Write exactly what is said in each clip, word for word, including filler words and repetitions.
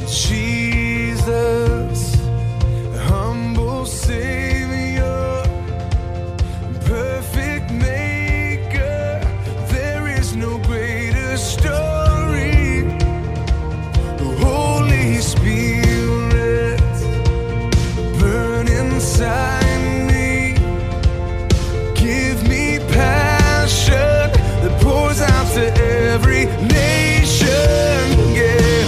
Jesus, humble Savior, perfect Maker, there is no greater story. Holy Spirit, burn inside me, give me passion that pours out to every nation. Yeah.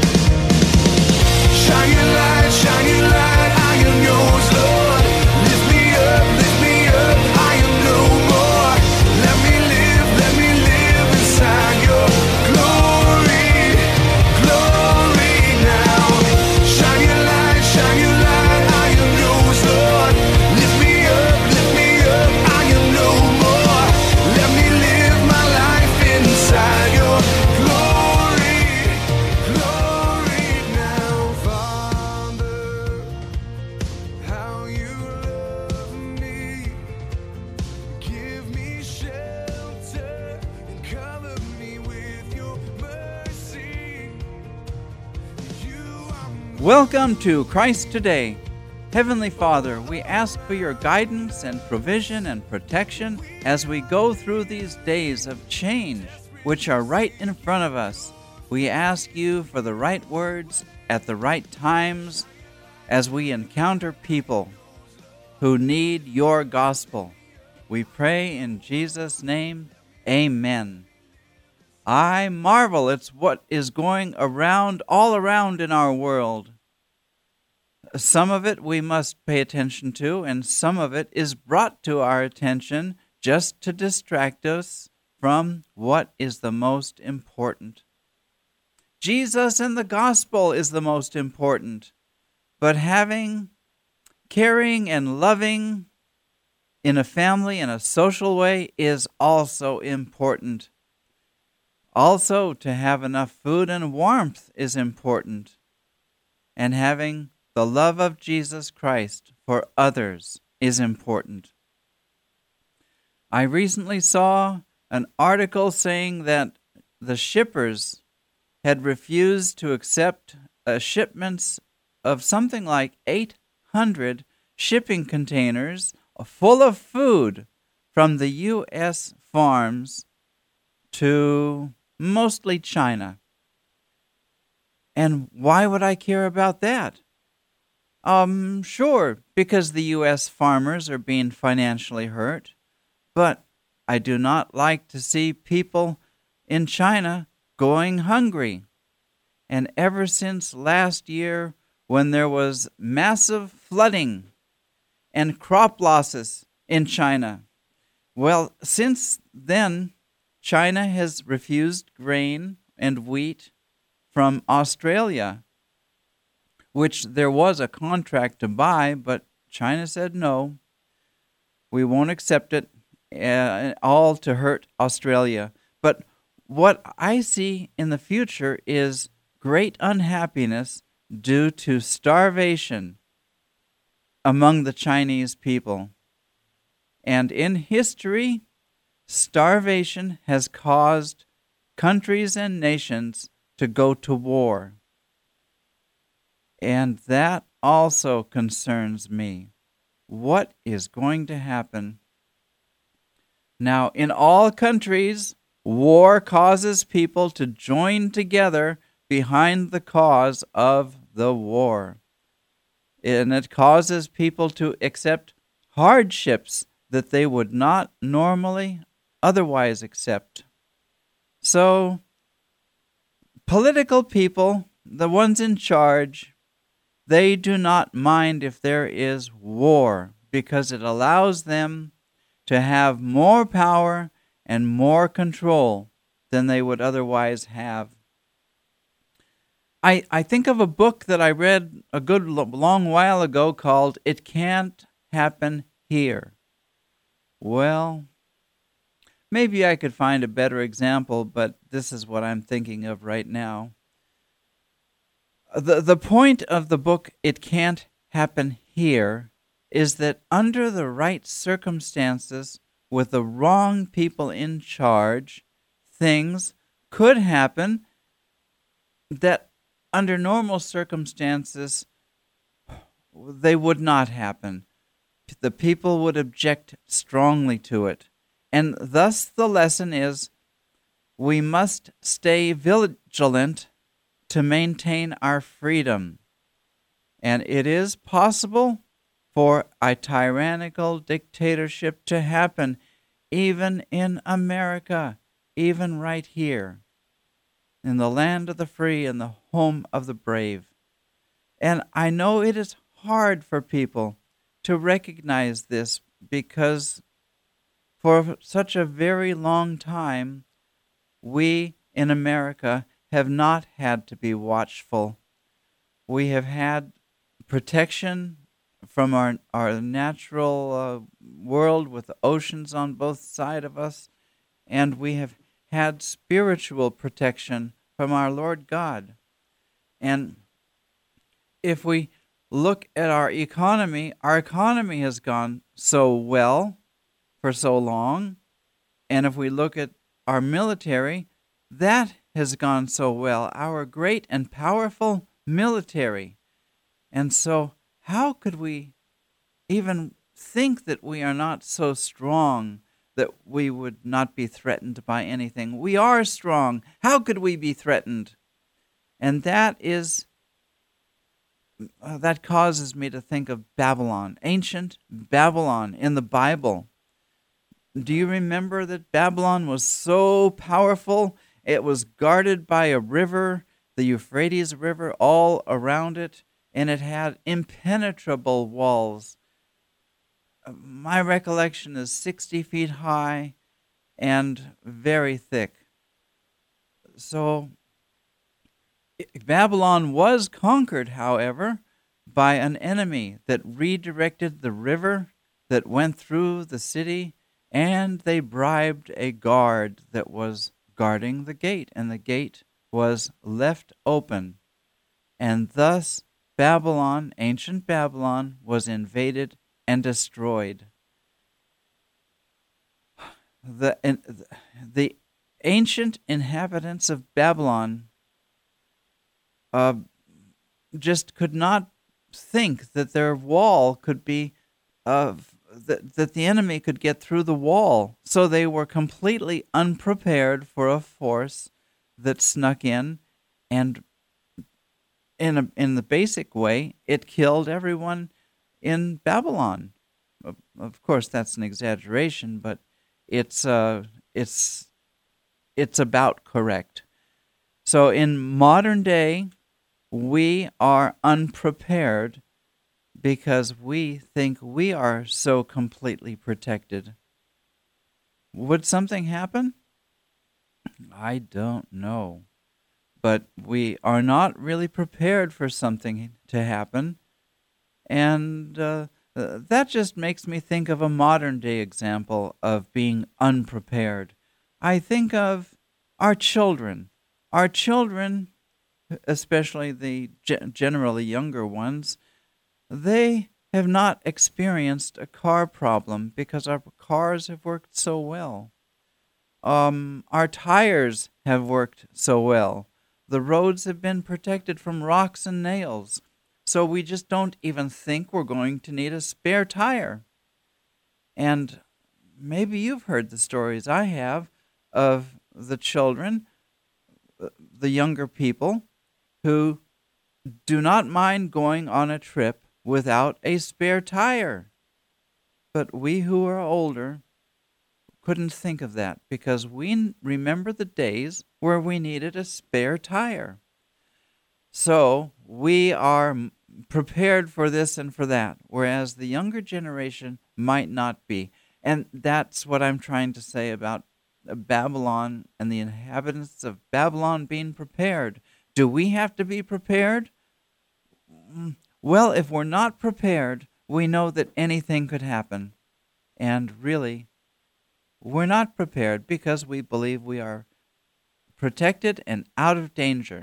Shine your light, shine your light, I am yours, Lord. Lift me up, lift me up, I am no more. Let me live, let me live inside your glory, glory now. Shine your light, shine your light, I am yours, Lord. Lift me up, lift me up, I am no more. Let me live my life inside your glory, glory now, Father. How you love me, give me shelter and cover me with your mercy. You are Welcome to Christ Today. Heavenly Father, we ask for your guidance and provision and protection as we go through these days of change, which are right in front of us. We ask you for the right words at the right times as we encounter people who need your gospel. We pray in Jesus' name, amen. I marvel it's what is going around, all around in our world. Some of it we must pay attention to, and some of it is brought to our attention just to distract us from what is the most important. Jesus and the gospel is the most important, but having, caring, and loving in a family in a social way is also important. Also, to have enough food and warmth is important, and having the love of Jesus Christ for others is important. I recently saw an article saying that the shippers had refused to accept uh, shipments of something like eight hundred shipping containers full of food from the U S farms to mostly China. And why would I care about that? Um, sure, because the U S farmers are being financially hurt, but I do not like to see people in China going hungry. And ever since last year, when there was massive flooding and crop losses in China, well, since then, China has refused grain and wheat from Australia, which there was a contract to buy, but China said no, we won't accept it, uh, all to hurt Australia. But what I see in the future is great unhappiness due to starvation among the Chinese people. And in history, starvation has caused countries and nations to go to war. And that also concerns me. What is going to happen? Now, in all countries, war causes people to join together behind the cause of the war. And it causes people to accept hardships that they would not normally otherwise accept. So, political people, the ones in charge, they do not mind if there is war because it allows them to have more power and more control than they would otherwise have. I, I think of a book that I read a good long while ago called It Can't Happen Here. Well, maybe I could find a better example, but this is what I'm thinking of right now. The, the point of the book, It Can't Happen Here, is that under the right circumstances, with the wrong people in charge, things could happen that under normal circumstances, they would not happen. The people would object strongly to it. And thus the lesson is we must stay vigilant to maintain our freedom. And it is possible for a tyrannical dictatorship to happen even in America, even right here, in the land of the free and the home of the brave. And I know it is hard for people to recognize this because for such a very long time, we in America have not had to be watchful. We have had protection from our, our natural uh, world with the oceans on both sides of us, and we have had spiritual protection from our Lord God. And if we look at our economy, our economy has gone so well for so long. And if we look at our military, that has gone so well, our great and powerful military. And so how could we even think that we are not so strong that we would not be threatened by anything? We are strong. How could we be threatened? And that is uh, that causes me to think of Babylon, ancient Babylon in the Bible. Do you remember that Babylon was so powerful? It was guarded by a river, the Euphrates River, all around it, and it had impenetrable walls. My recollection is sixty feet high and very thick. So Babylon was conquered, however, by an enemy that redirected the river that went through the city, and they bribed a guard that was guarding the gate, and the gate was left open. And thus Babylon, ancient Babylon, was invaded and destroyed. The, the ancient inhabitants of Babylon uh, just could not think that their wall could be, uh, that, that the enemy could get through the wall. So they were completely unprepared for a force that snuck in, and in a, in the basic way, it killed everyone in Babylon. Of course, that's an exaggeration, but it's uh, it's it's about correct. So in modern day, we are unprepared because we think we are so completely protected. Would something happen? I don't know. But we are not really prepared for something to happen. And uh, that just makes me think of a modern day example of being unprepared. I think of our children. Our children, especially the generally younger ones, they have not experienced a car problem because our cars have worked so well. Um, our tires have worked so well. The roads have been protected from rocks and nails. So we just don't even think we're going to need a spare tire. And maybe you've heard the stories I have of the children, the younger people, who do not mind going on a trip without a spare tire. But we who are older couldn't think of that because we remember the days where we needed a spare tire. So we are prepared for this and for that, whereas the younger generation might not be. And that's what I'm trying to say about Babylon and the inhabitants of Babylon being prepared. Do we have to be prepared? Well, if we're not prepared, we know that anything could happen. And really, we're not prepared because we believe we are protected and out of danger.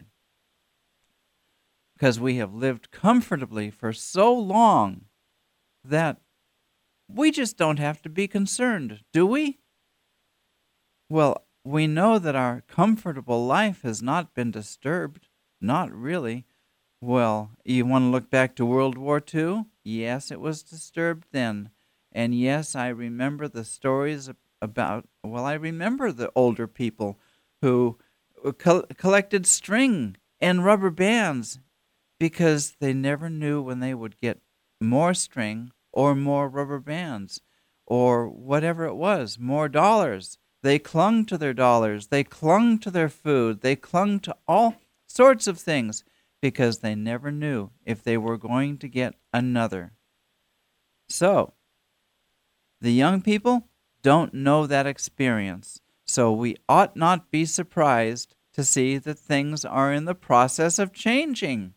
Because we have lived comfortably for so long that we just don't have to be concerned, do we? Well, we know that our comfortable life has not been disturbed, not really. Well, you want to look back to World War Two? Yes, it was disturbed then. And yes, I remember the stories about, well, I remember the older people who col- collected string and rubber bands because they never knew when they would get more string or more rubber bands or whatever it was, more dollars. They clung to their dollars. They clung to their food. They clung to all sorts of things because they never knew if they were going to get another. So, the young people don't know that experience. So we ought not be surprised to see that things are in the process of changing.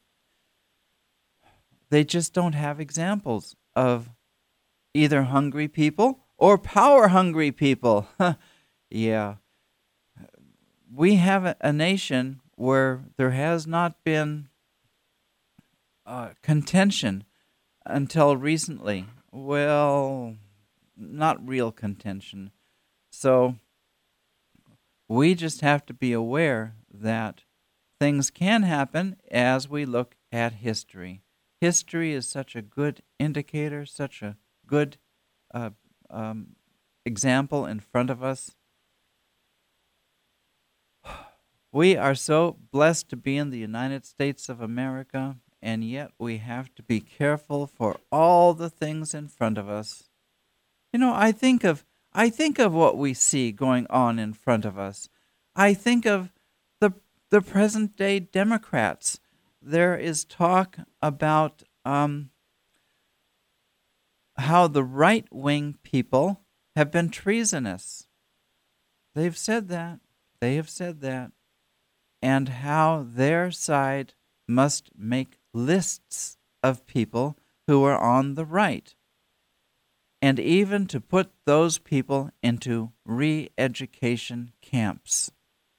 They just don't have examples of either hungry people or power-hungry people. Yeah. We have a, a nation where there has not been uh, contention until recently. Well, not real contention. So we just have to be aware that things can happen as we look at history. History is such a good indicator, such a good uh, um, example in front of us. We are so blessed to be in the United States of America, and yet we have to be careful for all the things in front of us. You know, I think of I think of what we see going on in front of us. I think of the the present day Democrats. There is talk about um, how the right wing people have been treasonous. They've said that. They have said that. And how their side must make lists of people who are on the right, and even to put those people into re-education camps.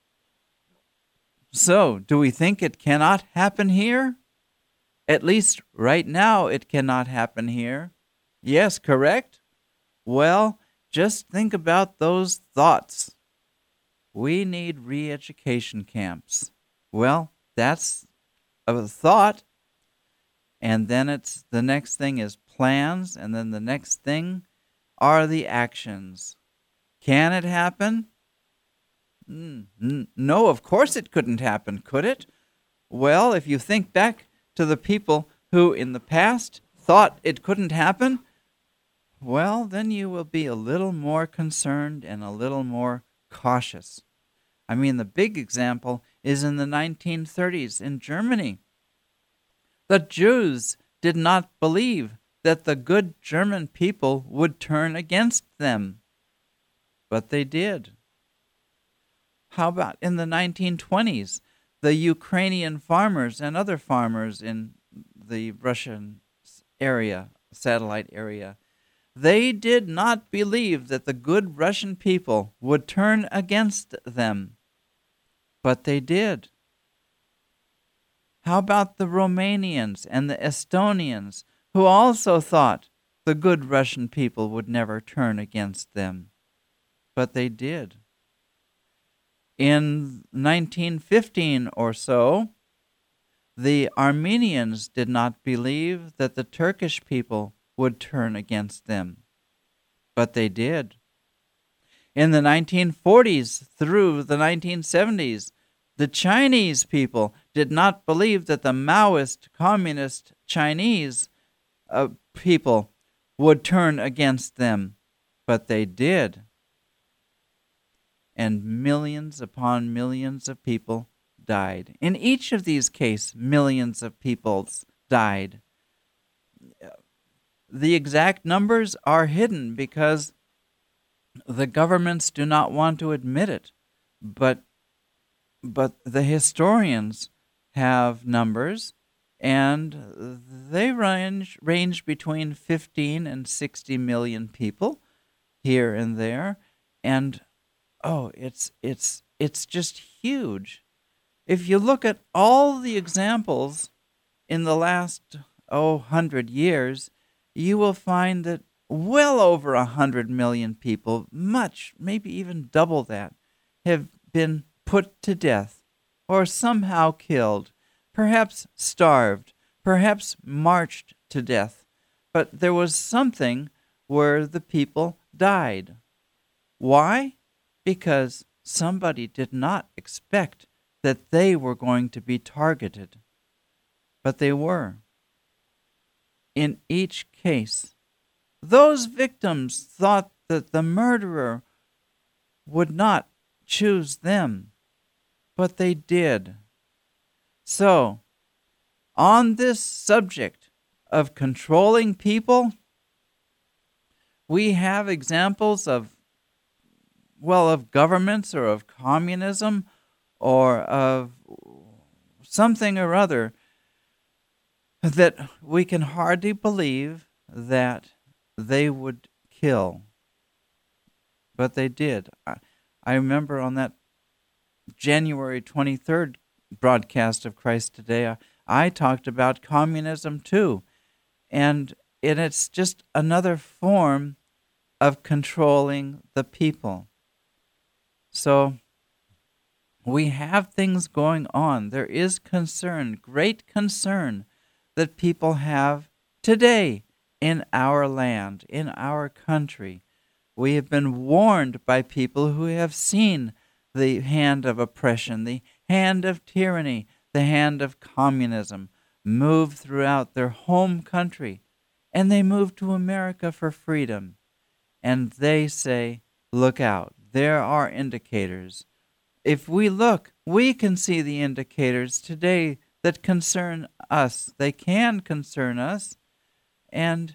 So, do we think it cannot happen here? At least right now it cannot happen here. Yes, correct? Well, just think about those thoughts. We need re-education camps. Well, that's a thought. And then it's the next thing is plans, and then the next thing are the actions. Can it happen? Mm, n- no, of course it couldn't happen, could it? Well, if you think back to the people who in the past thought it couldn't happen, well, then you will be a little more concerned and a little more cautious. I mean, the big example is in the nineteen thirties in Germany. The Jews did not believe that the good German people would turn against them, but they did. How about in the nineteen twenties, the Ukrainian farmers and other farmers in the Russian area, satellite area, they did not believe that the good Russian people would turn against them, but they did. How about the Romanians and the Estonians, who also thought the good Russian people would never turn against them, but they did. In nineteen fifteen or so, the Armenians did not believe that the Turkish people would turn against them, but they did. In the nineteen forties through the nineteen seventies, the Chinese people did not believe that the Maoist, communist Chinese uh, people would turn against them, but they did. And millions upon millions of people died. In each of these cases, millions of people died. The exact numbers are hidden because the governments do not want to admit it, but but the historians have numbers, and they range range between fifteen and sixty million people here and there, and oh, it's it's it's just huge. If you look at all the examples in the last oh hundred years, you will find that well over a hundred million people, much, maybe even double that, have been put to death or somehow killed perhaps starved, perhaps marched to death, but there was something where the people died. Why? Because somebody did not expect that they were going to be targeted, but they were. In each case, those victims thought that the murderer would not choose them, but they did. So, on this subject of controlling people, we have examples of, well, of governments or of communism or of something or other that we can hardly believe that they would kill. But they did. I, I remember on that January twenty-third broadcast of Christ Today, I, I talked about communism too. And, and it's just another form of controlling the people. So we have things going on. There is concern, great concern, that people have today in our land, in our country. We have been warned by people who have seen the hand of oppression, the hand of tyranny, the hand of communism move throughout their home country, and they move to America for freedom. And they say, look out, there are indicators. If we look, we can see the indicators today that concern us. They can concern us. And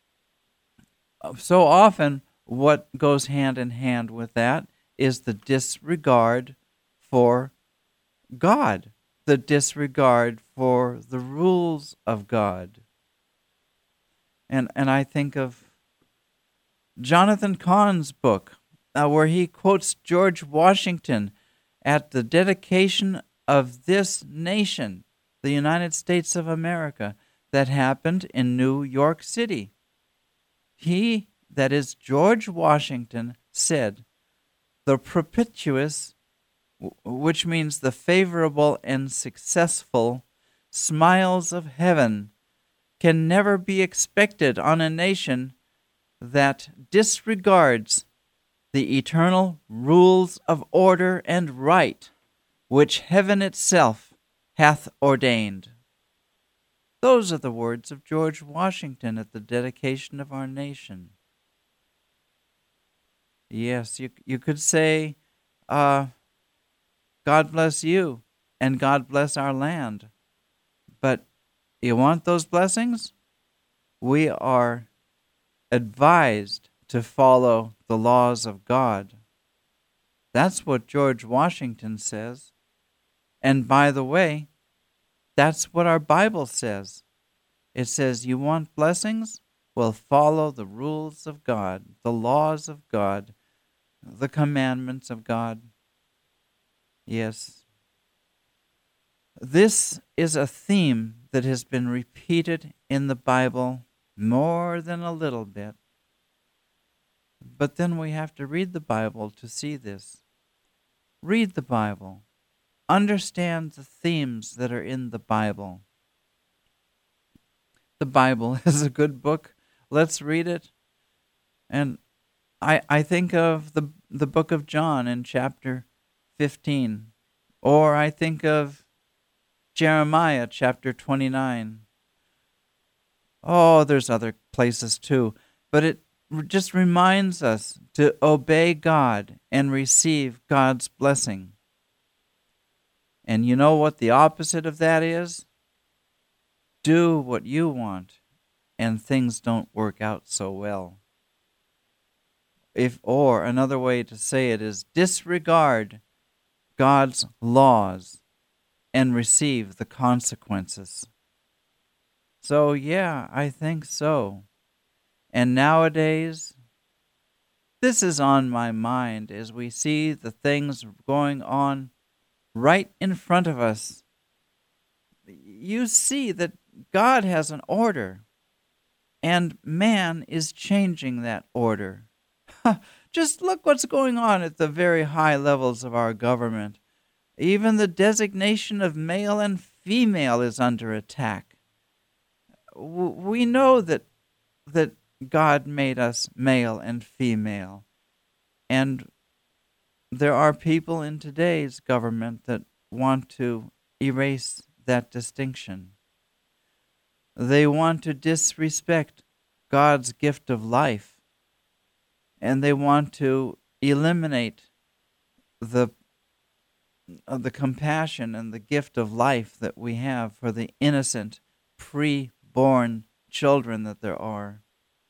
so often what goes hand in hand with that is the disregard for God, the disregard for the rules of God. And and I think of Jonathan Cahn's book, uh, where he quotes George Washington at the dedication of this nation, the United States of America, that happened in New York City. He, that is George Washington, said, "The propitious," which means the favorable and successful, smiles of heaven can never be expected on a nation that disregards the eternal rules of order and right which heaven itself hath ordained. Those are the words of George Washington at the dedication of our nation. Yes, you you could say, uh, God bless you and God bless our land. But you want those blessings? We are advised to follow the laws of God. That's what George Washington says. And by the way, that's what our Bible says. It says, you want blessings? Well, follow the rules of God, the laws of God, the commandments of God. Yes. This is a theme that has been repeated in the Bible more than a little bit. But then we have to read the Bible to see this. Read the Bible. Understand the themes that are in the Bible. The Bible is a good book. Let's read it. And I I think of the the book of John in chapter fifteen. Or I think of Jeremiah chapter twenty-nine. Oh, there's other places too. But it just reminds us to obey God and receive God's blessing. And you know what the opposite of that is? Do what you want, and things don't work out so well. If, or another way to say it is disregard God's laws and receive the consequences. So yeah, I think so. And nowadays, this is on my mind as we see the things going on right in front of us. You see that God has an order, and man is changing that order. Just look what's going on at the very high levels of our government. Even the designation of male and female is under attack. W- We know that that God made us male and female, and there are people in today's government that want to erase that distinction. They want to disrespect God's gift of life, and they want to eliminate the uh, the compassion and the gift of life that we have for the innocent pre-born children that there are.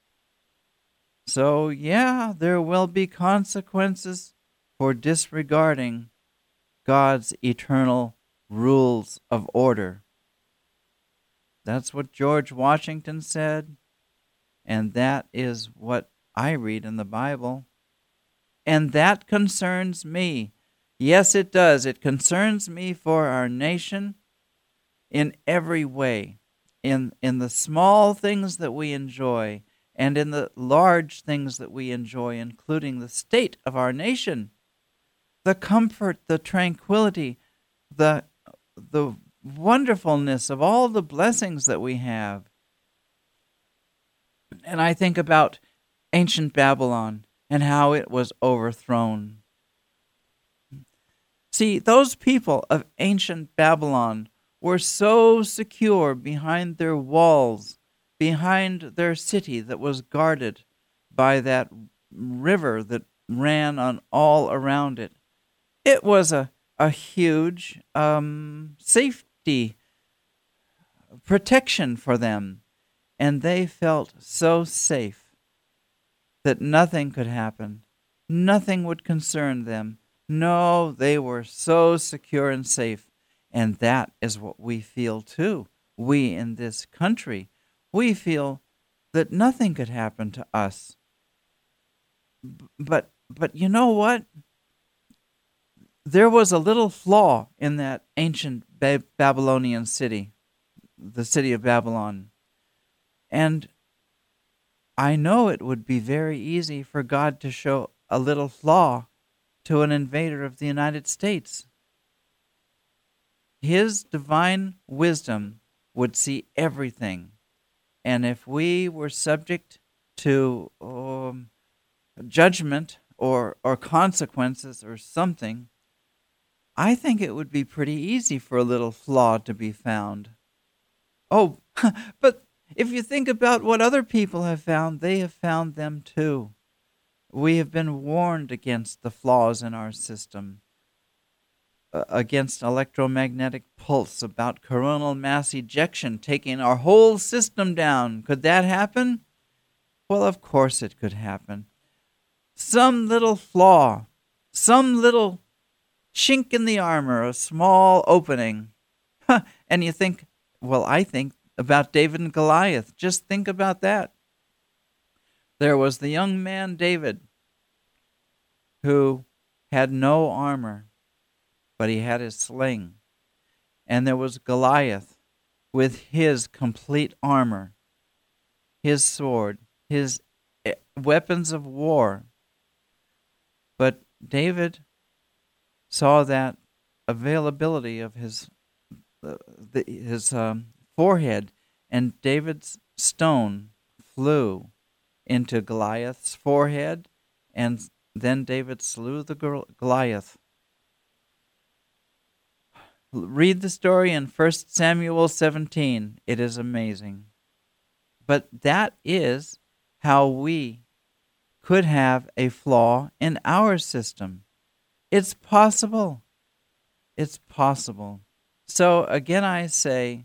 So, yeah, there will be consequences for disregarding God's eternal rules of order. That's what George Washington said, and that is what I read in the Bible. And that concerns me. Yes, it does. It concerns me for our nation in every way, in, in the small things that we enjoy and in the large things that we enjoy, including the state of our nation, the comfort, the tranquility, the, the wonderfulness of all the blessings that we have. And I think about ancient Babylon and how it was overthrown. See, those people of ancient Babylon were so secure behind their walls, behind their city that was guarded by that river that ran on all around it. It was a, a huge um, safety protection for them, and they felt so safe that nothing could happen. Nothing would concern them. No, they were so secure and safe. And that is what we feel too. We in this country, we feel that nothing could happen to us. B- But but you know what? There was a little flaw in that ancient ba- Babylonian city, the city of Babylon. And I know it would be very easy for God to show a little flaw to an invader of the United States. His divine wisdom would see everything. And if we were subject to um, judgment or, or consequences or something, I think it would be pretty easy for a little flaw to be found. Oh, but if you think about what other people have found, they have found them too. We have been warned against the flaws in our system, uh, against electromagnetic pulse, about coronal mass ejection taking our whole system down. Could that happen? Well, of course it could happen. Some little flaw, some little chink in the armor, a small opening. And you think, well, I think about David and Goliath. Just think about that. There was the young man David who had no armor, but he had his sling. And there was Goliath with his complete armor, his sword, his eh, weapons of war. But David saw that availability of his uh, the, his um, forehead, and David's stone flew into Goliath's forehead, and then David slew the Gol- Goliath. Read the story in First Samuel seventeen. It is amazing. But that is how we could have a flaw in our system. It's possible. It's possible. So again, I say,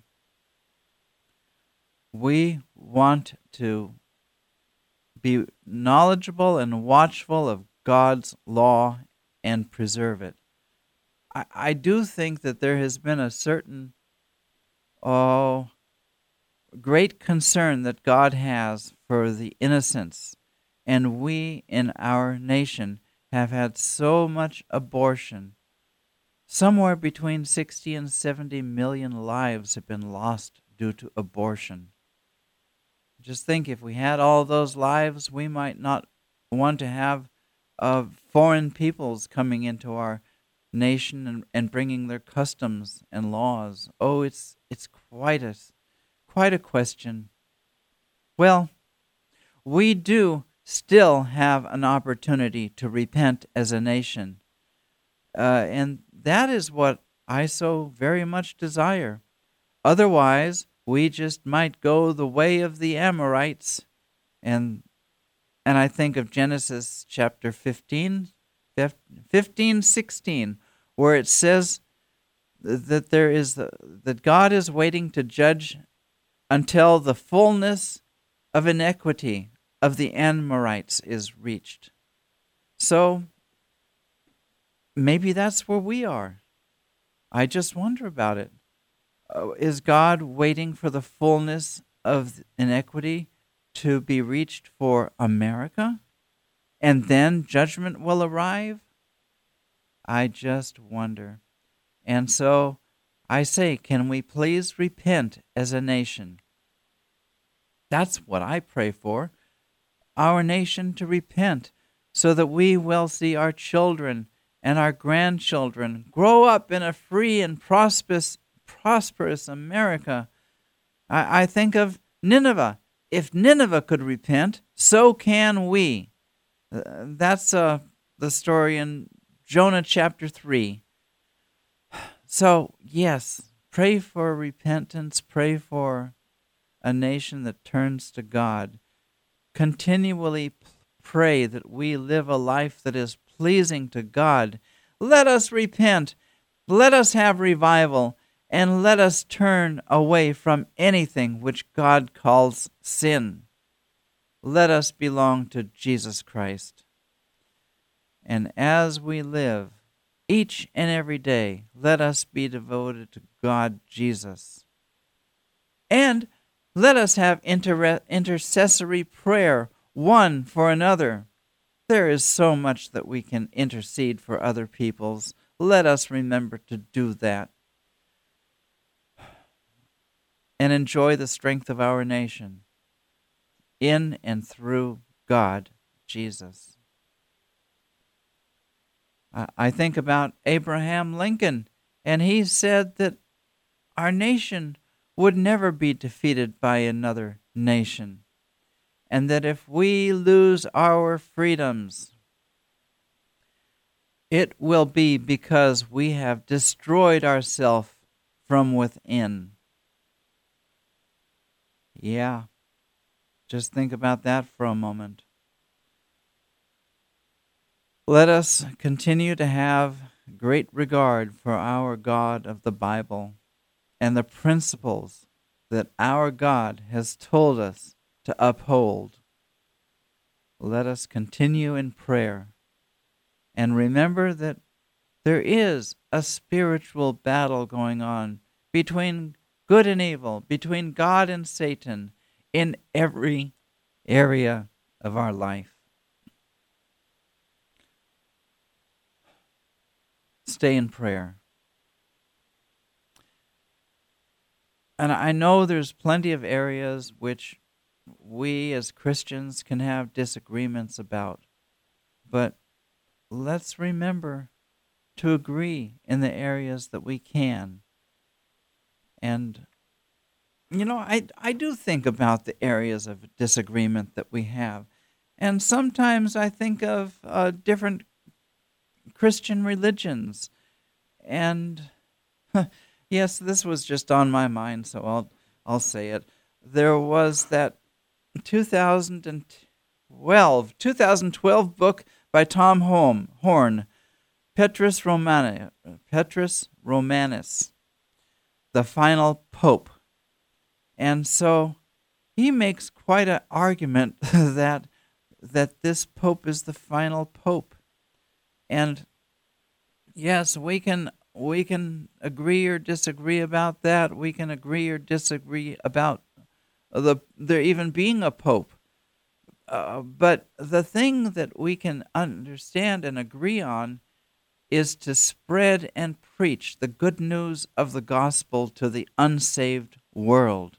we want to be knowledgeable and watchful of God's law and preserve it. I, I do think that there has been a certain, oh, great concern that God has for the innocents. And we in our nation have had so much abortion. Somewhere between sixty and seventy million lives have been lost due to abortion. Just think, if we had all those lives, we might not want to have uh, foreign peoples coming into our nation and, and bringing their customs and laws. Oh, it's it's quite a quite a question. Well, we do still have an opportunity to repent as a nation. Uh, and that is what I so very much desire. Otherwise, we just might go the way of the Amorites. And and I think of Genesis chapter fifteen, fifteen, sixteen, where it says that there is the, that God is waiting to judge until the fullness of iniquity of the Amorites is reached. So maybe that's where we are. I just wonder about it. Uh, is God waiting for the fullness of iniquity to be reached for America? And then judgment will arrive? I just wonder. And so I say, can we please repent as a nation? That's what I pray for. Our nation to repent so that we will see our children and our grandchildren grow up in a free and prosperous, prosperous America. I, I think of Nineveh. If Nineveh could repent, so can we. Uh, that's uh, the story in Jonah chapter three. So, yes, pray for repentance, pray for a nation that turns to God. Continually pray that we live a life that is pleasing to God. Let us repent, let us have revival, and let us turn away from anything which God calls sin. Let us belong to Jesus Christ. And as we live, each and every day, let us be devoted to God Jesus. And let us have inter- intercessory prayer one for another. There is so much that we can intercede for other peoples. Let us remember to do that. And enjoy the strength of our nation in and through God Jesus. I think about Abraham Lincoln, and he said that our nation would never be defeated by another nation, and that if we lose our freedoms, it will be because we have destroyed ourselves from within. Yeah, just think about that for a moment. Let us continue to have great regard for our God of the Bible and the principles that our God has told us to uphold. Let us continue in prayer and remember that there is a spiritual battle going on between good and evil, between God and Satan in every area of our life. Stay in prayer. And I know there's plenty of areas which we as Christians can have disagreements about, but let's remember to agree in the areas that we can. And, you know, I, I do think about the areas of disagreement that we have. And sometimes I think of uh, different Christian religions. And yes, this was just on my mind, so I'll I'll say it. There was that two thousand twelve two thousand twelve book by Tom Home, Horn, Petrus Romani, Petrus Romanus, The Final Pope. And so he makes quite an argument that that this pope is the final pope. And yes, we can we can agree or disagree about that. We can agree or disagree about the there even being a pope. Uh, but the thing that we can understand and agree on is to spread and preach the good news of the gospel to the unsaved world.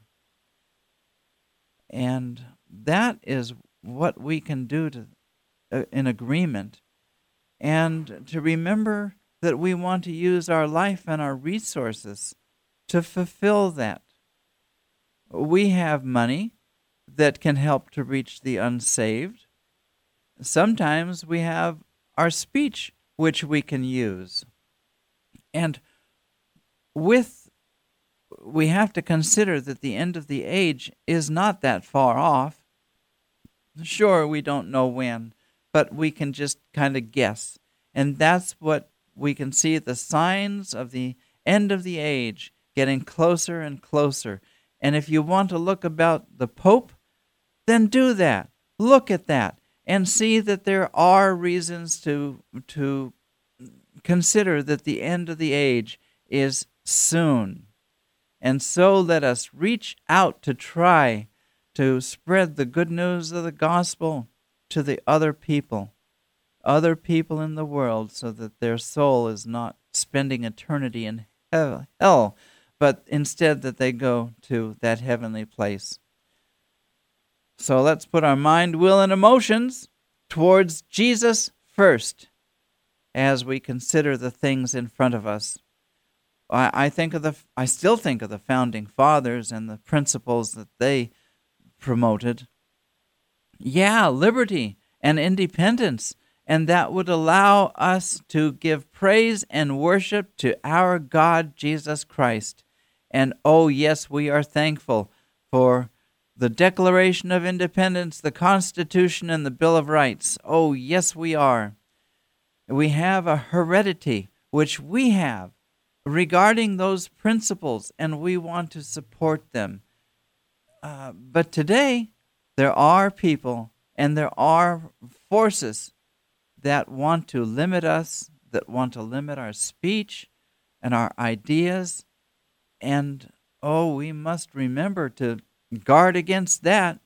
And that is what we can do to, uh, in agreement. And to remember that we want to use our life and our resources to fulfill that. We have money that can help to reach the unsaved. Sometimes we have our speech, which we can use. And with we have to consider that the end of the age is not that far off. Sure, we don't know when, but we can just kind of guess. And that's what we can see, the signs of the end of the age getting closer and closer. And if you want to look about the Pope, then do that. Look at that and see that there are reasons to to consider that the end of the age is soon. And so let us reach out to try to spread the good news of the gospel to the other people, other people in the world, so that their soul is not spending eternity in hell, but instead that they go to that heavenly place. So let's put our mind, will, and emotions towards Jesus first as we consider the things in front of us. I, I think of the, I still think of the founding fathers and the principles that they promoted. Yeah, liberty and independence, and that would allow us to give praise and worship to our God, Jesus Christ. And oh yes, we are thankful for the Declaration of Independence, the Constitution, and the Bill of Rights. Oh yes, we are. We have a heredity, which we have, regarding those principles, and we want to support them. Uh, but today, there are people and there are forces that want to limit us, that want to limit our speech and our ideas. And, oh, we must remember to guard against that.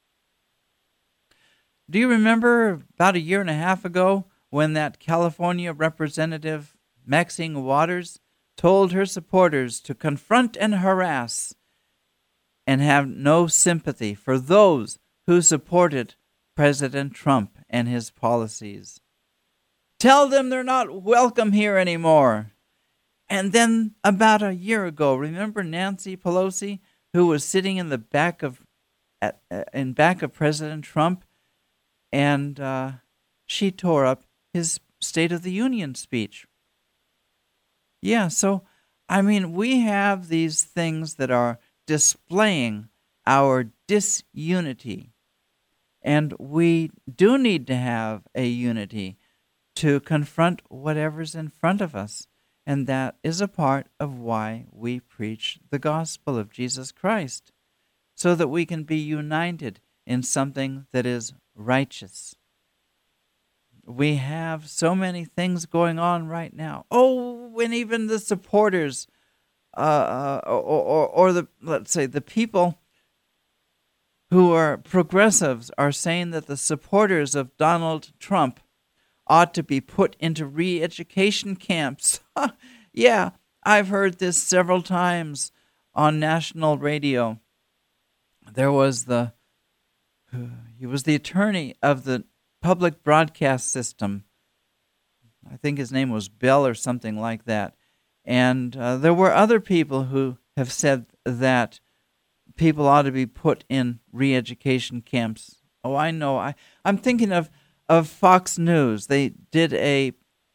Do you remember about a year and a half ago when that California representative, Maxine Waters, told her supporters to confront and harass and have no sympathy for those who supported President Trump and his policies? Tell them they're not welcome here anymore. And then about a year ago, remember Nancy Pelosi, who was sitting in the back of at, uh, in back of President Trump, and uh, she tore up his State of the Union speech. Yeah, so I mean, we have these things that are displaying our disunity, and we do need to have a unity to confront whatever's in front of us. And that is a part of why we preach the gospel of Jesus Christ, so that we can be united in something that is righteous. We have so many things going on right now. Oh, and even the supporters, uh, or, or, or the, let's say, the people who are progressives are saying that the supporters of Donald Trump ought to be put into re-education camps. Yeah, I've heard this several times on national radio. There was the, he was the attorney of the public broadcast system. I think his name was Bell or something like that. And uh, there were other people who have said that people ought to be put in re-education camps. Oh, I know. I, I'm thinking of of Fox News. They did a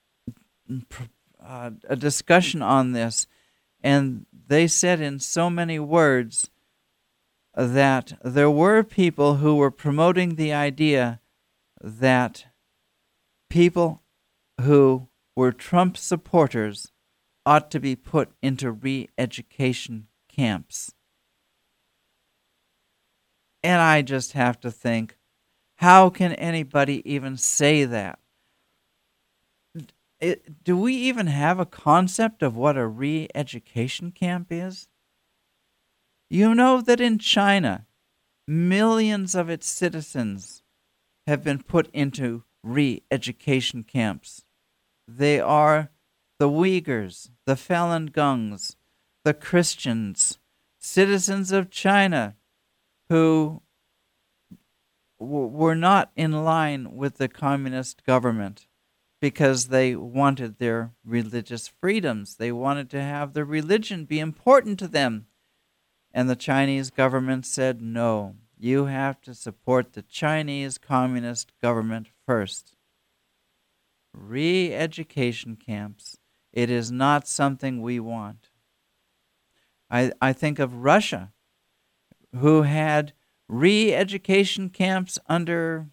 uh, a discussion on this, and they said in so many words that there were people who were promoting the idea that people who were Trump supporters ought to be put into re-education camps. And I just have to think, how can anybody even say that? It, do we even have a concept of what a re-education camp is? You know that in China, millions of its citizens have been put into re-education camps. They are the Uyghurs, the Falun Gongs, the Christians, citizens of China who were not in line with the communist government. because they wanted their religious freedoms. They wanted to have their religion be important to them. And the Chinese government said, no, you have to support the Chinese Communist government first. Re-education camps. It is not something we want. I, I think of Russia, who had re-education camps under,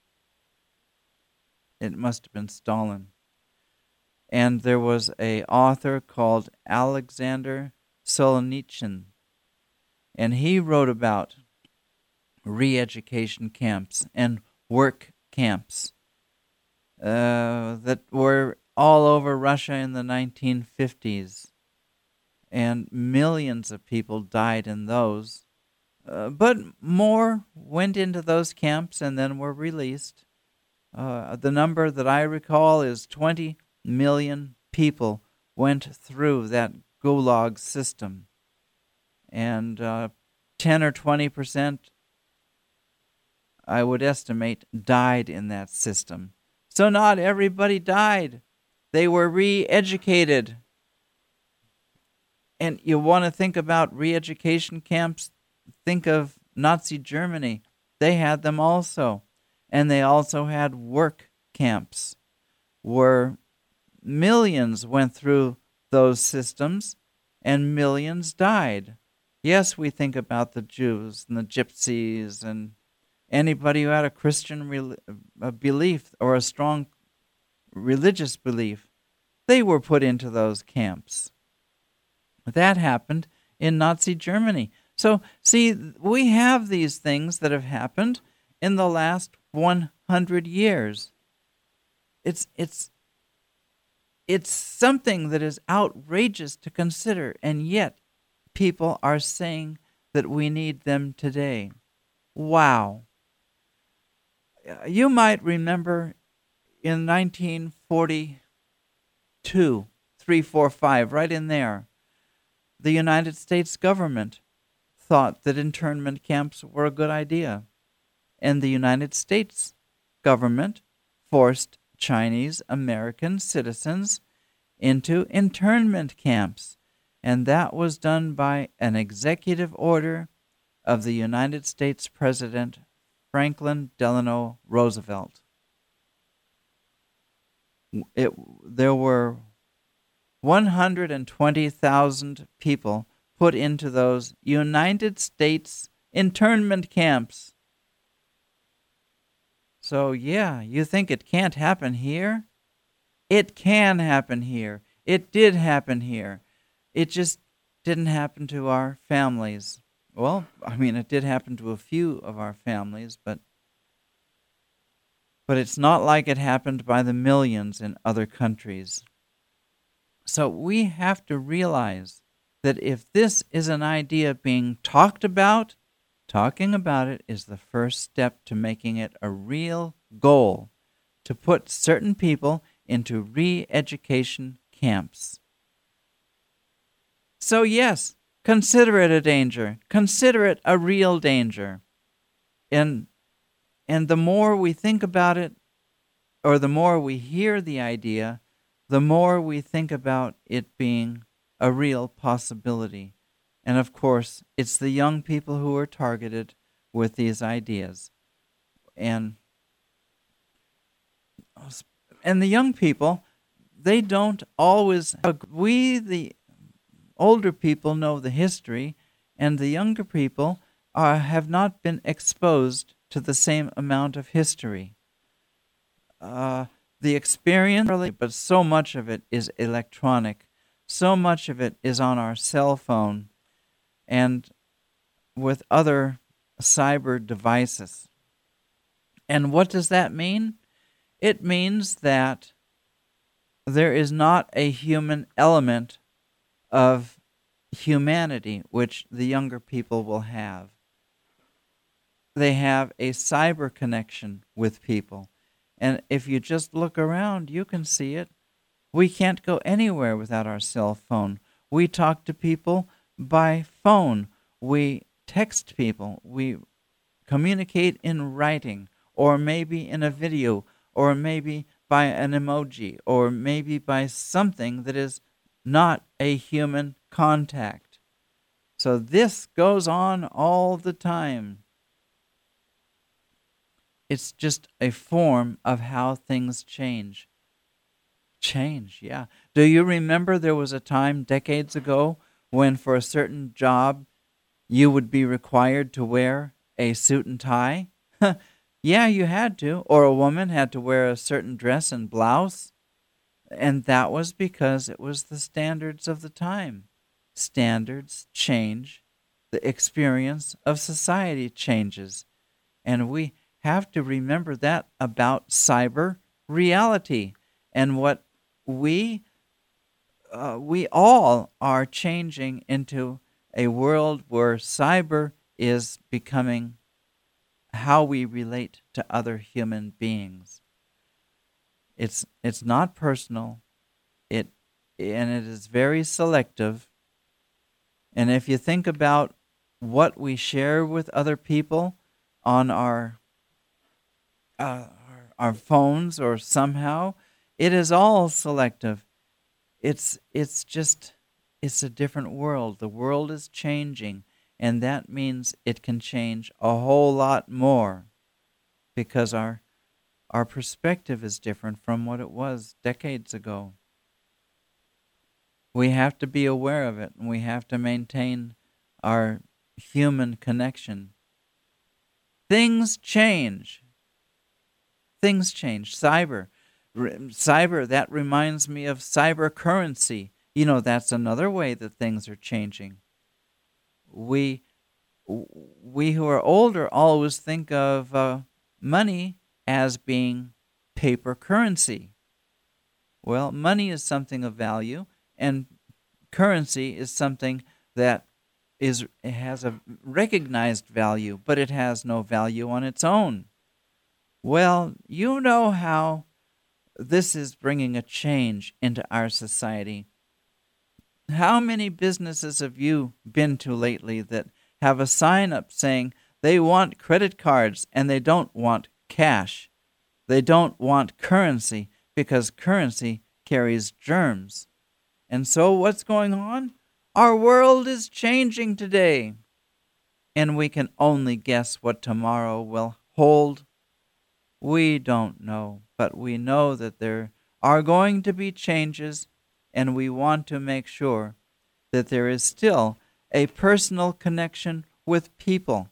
it must have been Stalin. And there was an author called Alexander Solzhenitsyn, and he wrote about re-education camps and work camps uh, that were all over Russia in the nineteen fifties. And millions of people died in those. Uh, but more went into those camps and then were released. Uh, the number that I recall is twenty million people went through that Gulag system. And uh, ten or twenty percent, I would estimate, died in that system. So not everybody died. They were re-educated. And you want to think about re-education camps, think of Nazi Germany. They had them also. And they also had work camps where millions went through those systems and millions died. Yes, we think about the Jews and the Gypsies and anybody who had a Christian re- a belief or a strong religious belief. They were put into those camps. That happened in Nazi Germany. So, see, we have these things that have happened in the last one hundred years. It's it's it's something that is outrageous to consider, and yet people are saying that we need them today. Wow. You might remember in nineteen forty-two, three, four, five, right in there, the United States government thought that internment camps were a good idea. And the United States government forced Chinese American citizens into internment camps. And that was done by an executive order of the United States President Franklin Delano Roosevelt. It, there were one hundred twenty thousand people put into those United States internment camps. So, yeah, you think it can't happen here? It can happen here. It did happen here. It just didn't happen to our families. Well, I mean, it did happen to a few of our families, but but it's not like it happened by the millions in other countries. So we have to realize that if this is an idea being talked about, talking about it is the first step to making it a real goal, to put certain people into re-education camps. So yes, consider it a danger. Consider it a real danger. And, and the more we think about it, or the more we hear the idea, the more we think about it being a real possibility. And of course, it's the young people who are targeted with these ideas. And, and the young people, they don't always, we, the older people, know the history, and the younger people uh, have not been exposed to the same amount of history. Uh, the experience, but so much of it is electronic. So much of it is on our cell phone and with other cyber devices. And what does that mean? It means that there is not a human element of humanity which the younger people will have. They have a cyber connection with people. And if you just look around, you can see it. We can't go anywhere without our cell phone. We talk to people by phone. We text people. We communicate in writing, or maybe in a video, or maybe by an emoji or maybe by something that is not a human contact. So this goes on all the time. It's just a form of how things change. Change, yeah. Do you remember there was a time decades ago when for a certain job you would be required to wear a suit and tie? Yeah, you had to. Or a woman had to wear a certain dress and blouse. And that was because it was the standards of the time. Standards change. The experience of society changes. And we have to remember that about cyber reality and what we uh, we all are changing into a world where cyber is becoming how we relate to other human beings. It's it's not personal. It and it is very selective. And if you think about what we share with other people on our uh, our, our phones or somehow, it is all selective. It's it's just it's a different world. The world is changing, and that means it can change a whole lot more because our our perspective is different from what it was decades ago. We have to be aware of it, and we have to maintain our human connection. Things change. Things change. Cyber. R- cyber, that reminds me of cyber currency. You know, that's another way that things are changing. We, we who are older always think of uh, money as being paper currency. Well, money is something of value, and currency is something that is it has a recognized value, but it has no value on its own. Well, you know how this is bringing a change into our society. How many businesses have you been to lately that have a sign up saying they want credit cards and they don't want cash? They don't want currency because currency carries germs. And so what's going on? Our world is changing today. And we can only guess what tomorrow will hold. We don't know, but we know that there are going to be changes, and we want to make sure that there is still a personal connection with people.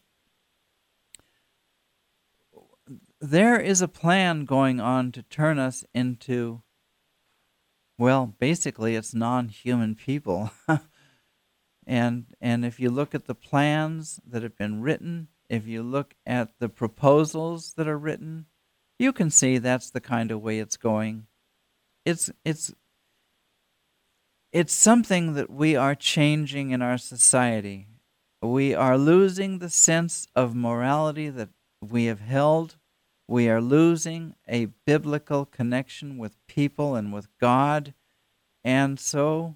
There is a plan going on to turn us into, well, basically it's non-human people. and and if you look at the plans that have been written, if you look at the proposals that are written, you can see that's the kind of way it's going. It's it's it's something that we are changing in our society. We are losing the sense of morality that we have held. We are losing a biblical connection with people and with God. And so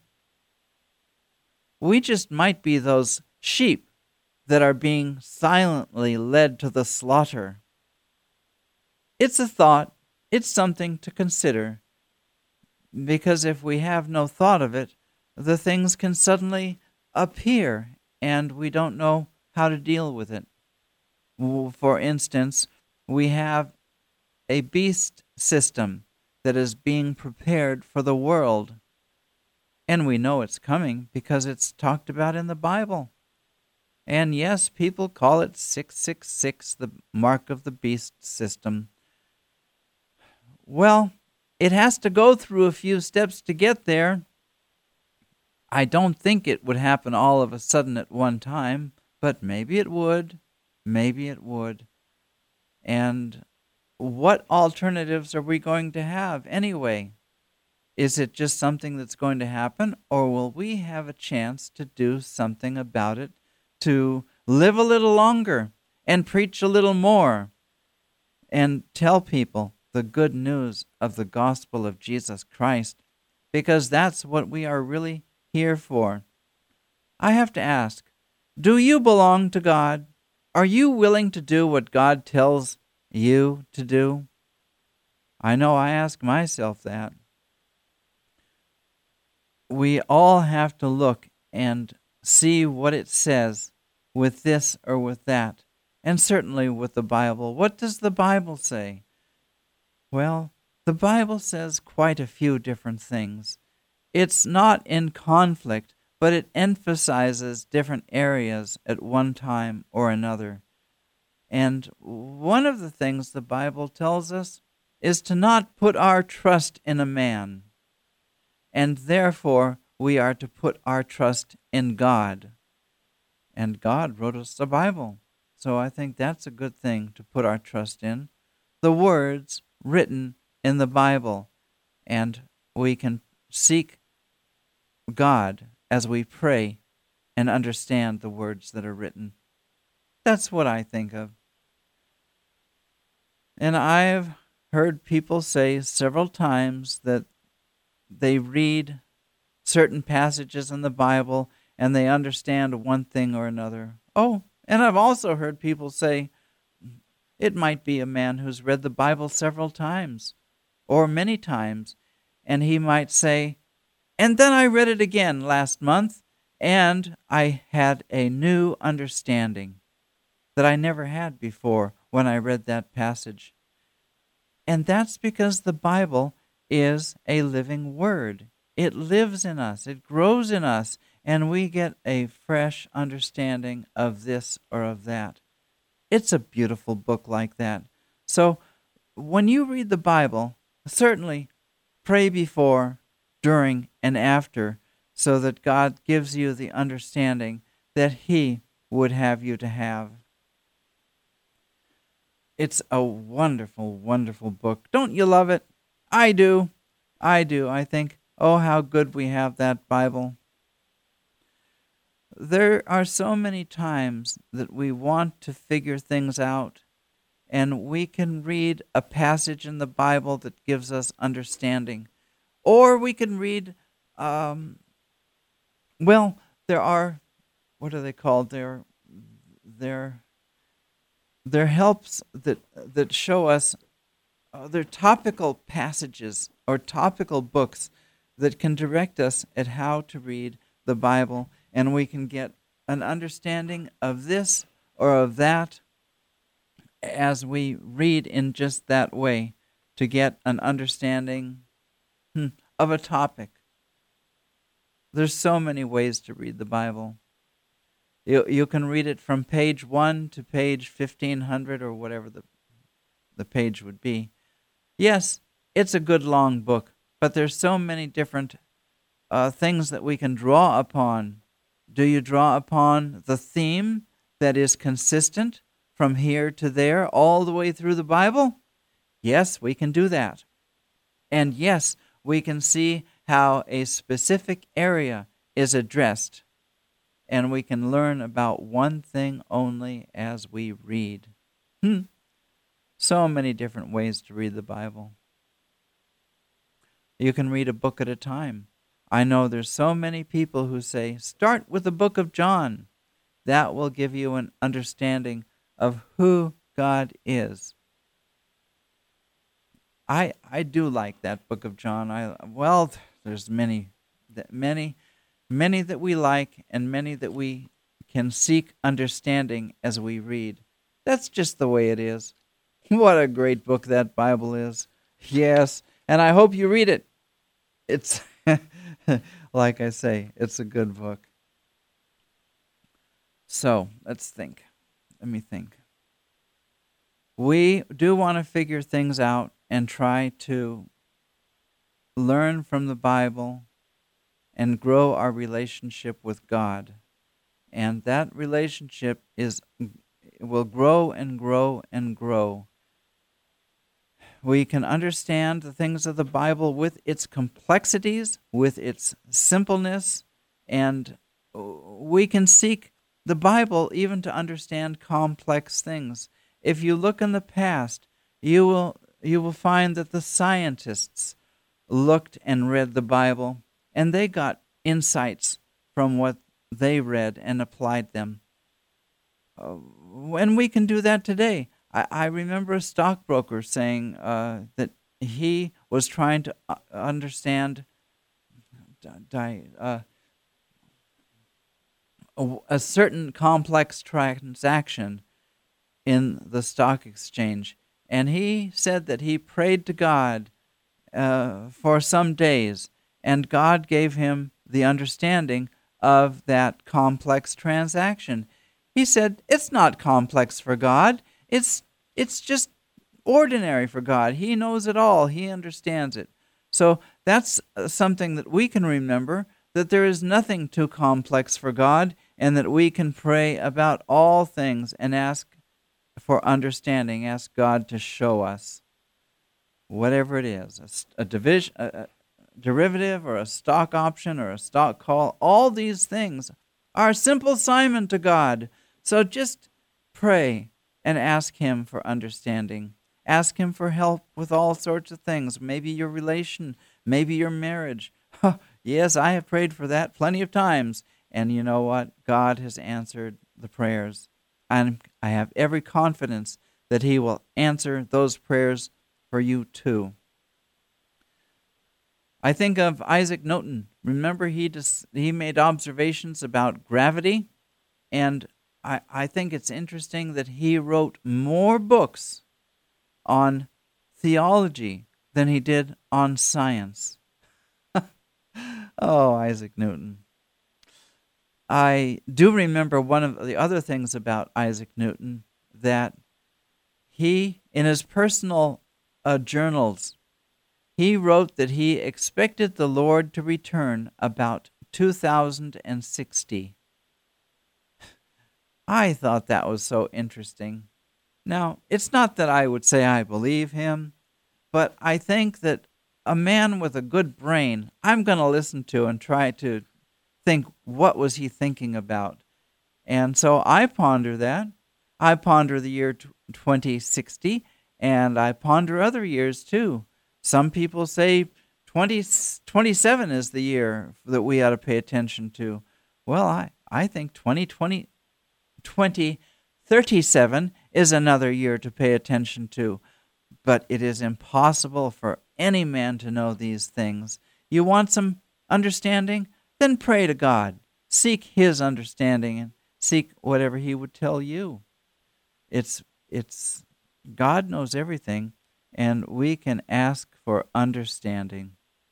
we just might be those sheep that are being silently led to the slaughter. It's a thought. It's something to consider. Because if we have no thought of it, the things can suddenly appear and we don't know how to deal with it. For instance, we have a beast system that is being prepared for the world. And we know it's coming because it's talked about in the Bible. And yes, people call it six six six, the mark of the beast system. Well, it has to go through a few steps to get there. I don't think it would happen all of a sudden at one time, but maybe it would. Maybe it would. And what alternatives are we going to have anyway? Is it just something that's going to happen, or will we have a chance to do something about it, to live a little longer and preach a little more and tell people the good news of the gospel of Jesus Christ, because that's what we are really here for. I have to ask, do you belong to God? Are you willing to do what God tells you to do? I know I ask myself that. We all have to look and see what it says with this or with that, and certainly with the Bible. What does the Bible say? Well, the Bible says quite a few different things. It's not in conflict, but it emphasizes different areas at one time or another. And one of the things the Bible tells us is to not put our trust in a man, and therefore we are to put our trust in God. And God wrote us the Bible, so I think that's a good thing to put our trust in. The words written in the Bible, and we can seek God as we pray and understand the words that are written. That's what I think of. And I've heard people say several times that they read certain passages in the Bible and they understand one thing or another. Oh, and I've also heard people say it might be a man who's read the Bible several times or many times, and he might say, and then I read it again last month, and I had a new understanding that I never had before when I read that passage. And that's because the Bible is a living word. It lives in us, it grows in us, and we get a fresh understanding of this or of that. It's a beautiful book like that. So when you read the Bible, certainly pray before, during, and after, so that God gives you the understanding that He would have you to have. It's a wonderful, wonderful book. Don't you love it? I do. I do. I think, oh, how good we have that Bible. There are so many times that we want to figure things out, and we can read a passage in the Bible that gives us understanding. Or we can read, um, well, there are, what are they called? They're, they're, they're helps that that show us, uh, they're topical passages or topical books that can direct us at how to read the Bible, and we can get an understanding of this or of that as we read in just that way to get an understanding hmm, of a topic. There's so many ways to read the Bible. You you can read it from page one to page fifteen hundred or whatever the the page would be. Yes, it's a good long book, but there's so many different uh, things that we can draw upon. Do you draw upon the theme that is consistent from here to there all the way through the Bible? Yes, we can do that. And yes, we can see how a specific area is addressed, and we can learn about one thing only as we read. Hmm. So many different ways to read the Bible. You can read a book at a time. I know there's so many people who say, start with the book of John. That will give you an understanding of who God is. I I do like that book of John. I well, there's many, many, many that we like, and many that we can seek understanding as we read. That's just the way it is. What a great book that Bible is. Yes, and I hope you read it. It's, like I say, it's a good book. So, let's think. Let me think. We do want to figure things out and try to learn from the Bible and grow our relationship with God. And that relationship is will grow and grow and grow. We can understand the things of the Bible with its complexities, with its simpleness, and we can seek the Bible even to understand complex things. If you look in the past, you will you will find that the scientists looked and read the Bible, and they got insights from what they read and applied them. Uh, and we can do that today. I, I remember a stockbroker saying uh, that he was trying to uh, understand di- uh, a, a certain complex transaction in the stock exchange. And he said that he prayed to God uh, for some days, and God gave him the understanding of that complex transaction. He said, it's not complex for God. It's it's just ordinary for God. He knows it all. He understands it. So that's uh, something that we can remember, that there is nothing too complex for God, and that we can pray about all things and ask for understanding, ask God to show us whatever it is, a, s- a division, a, a derivative or a stock option or a stock call. All these things are simple Simon to God. So just pray and ask Him for understanding. Ask Him for help with all sorts of things. Maybe your relation, maybe your marriage. Yes, I have prayed for that plenty of times. And you know what? God has answered the prayers. And I have every confidence that He will answer those prayers for you too. I think of Isaac Newton. Remember, he dis- he made observations about gravity, and I, I think it's interesting that he wrote more books on theology than he did on science. Oh, Isaac Newton. I do remember one of the other things about Isaac Newton, that he, in his personal uh, journals, he wrote that he expected the Lord to return about two thousand sixty. I thought that was so interesting. Now, it's not that I would say I believe him, but I think that a man with a good brain, I'm going to listen to and try to think, what was he thinking about? And so I ponder that. I ponder the year twenty sixty, and I ponder other years too. Some people say twenty twenty-seven is the year that we ought to pay attention to. Well, I, I think twenty twenty, twenty thirty-seven is another year to pay attention to. But it is impossible for any man to know these things. You want some understanding? Then pray to God. Seek His understanding and seek whatever He would tell you. It's it's God knows everything, and we can ask for understanding.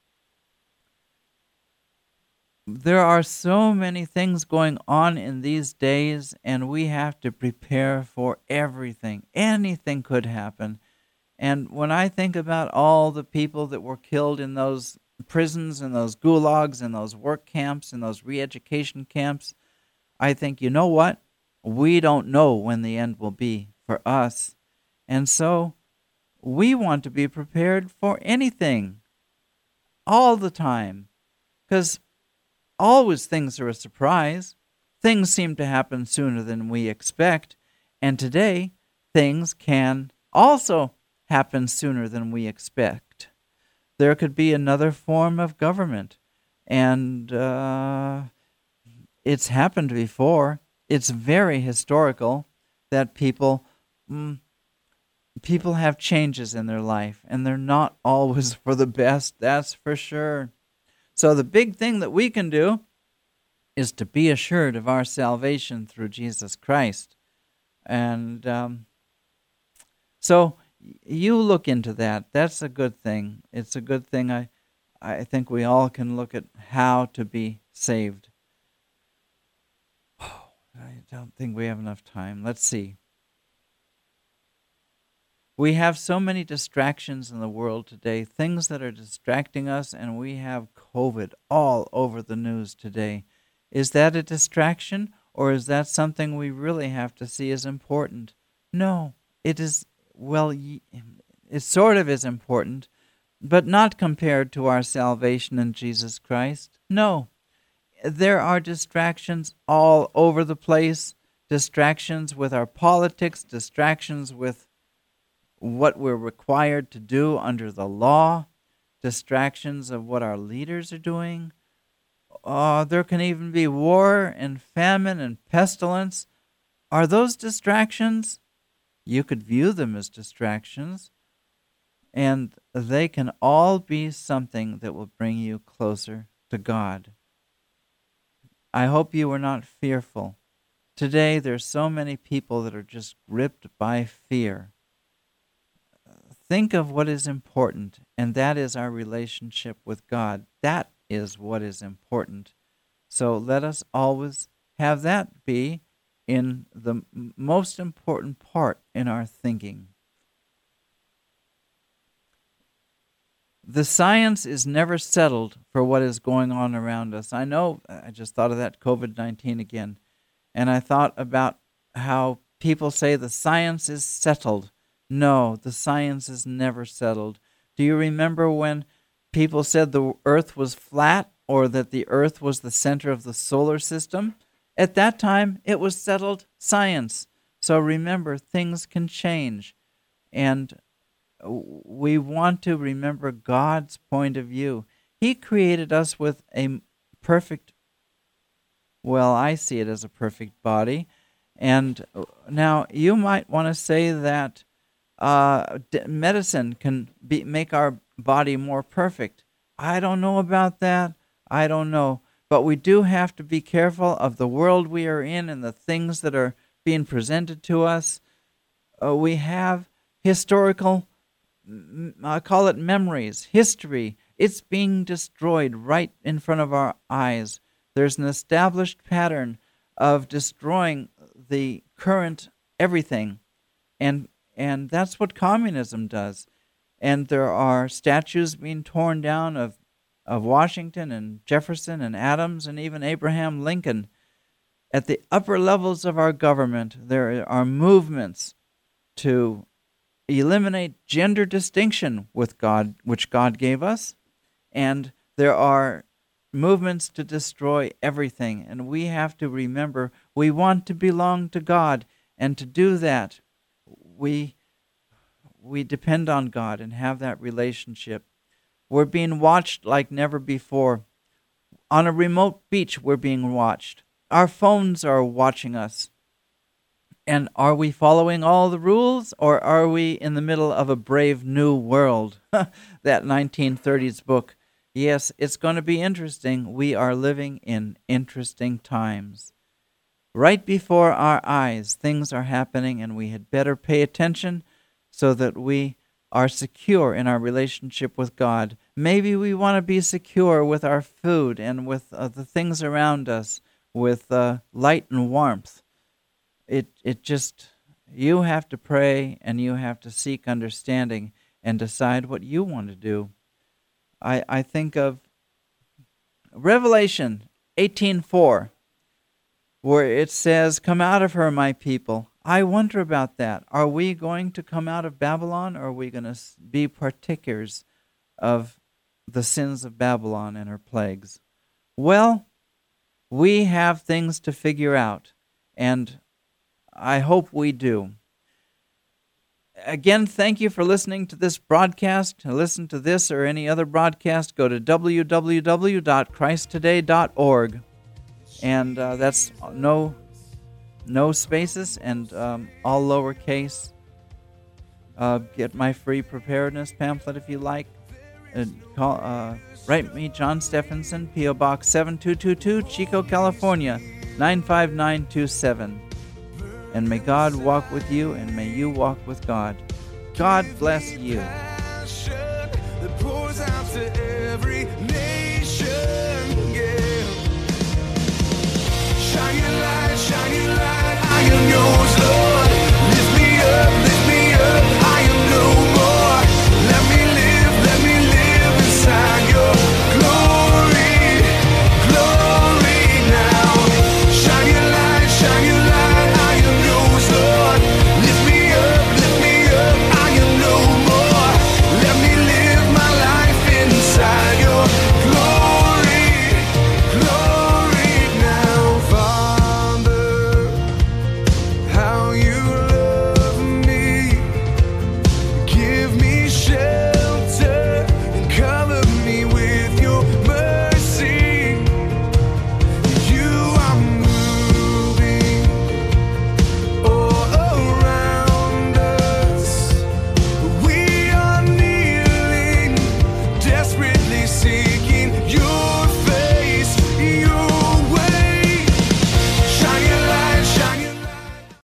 There are so many things going on in these days, and we have to prepare for everything. Anything could happen. And when I think about all the people that were killed in those prisons and those gulags and those work camps and those re-education camps, I think, you know what? We don't know when the end will be for us. And so we want to be prepared for anything all the time, because always things are a surprise. Things seem to happen sooner than we expect. And today, things can also happen sooner than we expect. There could be another form of government. And uh, it's happened before. It's very historical that people mm, people have changes in their life, and they're not always for the best, that's for sure. So the big thing that we can do is to be assured of our salvation through Jesus Christ. And um, so you look into that. That's a good thing. It's a good thing. I, I think we all can look at how to be saved. Oh, I don't think we have enough time. Let's see. We have so many distractions in the world today, things that are distracting us, and we have COVID all over the news today. Is that a distraction, or is that something we really have to see as important? No, it is, well, it sort of is important, but not compared to our salvation in Jesus Christ. No, there are distractions all over the place, distractions with our politics, distractions with what we're required to do under the law, distractions of what our leaders are doing. Uh, there can even be war and famine and pestilence. Are those distractions? You could view them as distractions. and they can all be something that will bring you closer to God. I hope you are not fearful. Today, there's so many people that are just gripped by fear. Think of what is important, and that is our relationship with God. That is what is important. So let us always have that be in the m- most important part in our thinking. The science is never settled for what is going on around us. I know, I just thought of that covid nineteen again, and I thought about how people say the science is settled. No, the science is never settled. Do you remember when people said the earth was flat or that the earth was the center of the solar system? At that time, it was settled science. So remember, things can change. And we want to remember God's point of view. He created us with a perfect, well, I see it as a perfect body. And now you might want to say that uh, medicine can be, make our body more perfect. I don't know about that. I don't know. But we do have to be careful of the world we are in and the things that are being presented to us. Uh, we have historical, I call it memories, history. It's being destroyed right in front of our eyes. There's an established pattern of destroying the current everything. And and that's what communism does. And there are statues being torn down of, of Washington and Jefferson and Adams and even Abraham Lincoln. At the upper levels of our government, there are movements to eliminate gender distinction with God, which God gave us. And there are movements to destroy everything. And we have to remember we want to belong to God. And to do that, we we depend on God and have that relationship. We're being watched like never before. On a remote beach, we're being watched. Our phones are watching us. And are we following all the rules, or are we in the middle of a brave new world? That nineteen thirties book. Yes, it's going to be interesting. We are living in interesting times. Right before our eyes, things are happening, and we had better pay attention so that we are secure in our relationship with God. Maybe we want to be secure with our food and with uh, the things around us, with uh, light and warmth. It it just, you have to pray and you have to seek understanding and decide what you want to do. I, I think of Revelation eighteen four, where it says, "Come out of her, my people." I wonder about that. Are we going to come out of Babylon, or are we going to be partakers of the sins of Babylon and her plagues? Well, we have things to figure out, and I hope we do. Again, thank you for listening to this broadcast. To listen to this or any other broadcast, go to w w w dot christ today dot org. And uh, that's no no spaces and um, all lowercase. Uh, get my free preparedness pamphlet if you like. And call, uh, write me, John Stephenson, P O Box seven two two two, Chico, California, nine five nine two seven. And may God walk with you, and may you walk with God. God bless you. That pours out to every nation, yeah. Shine your light, shine your light, I am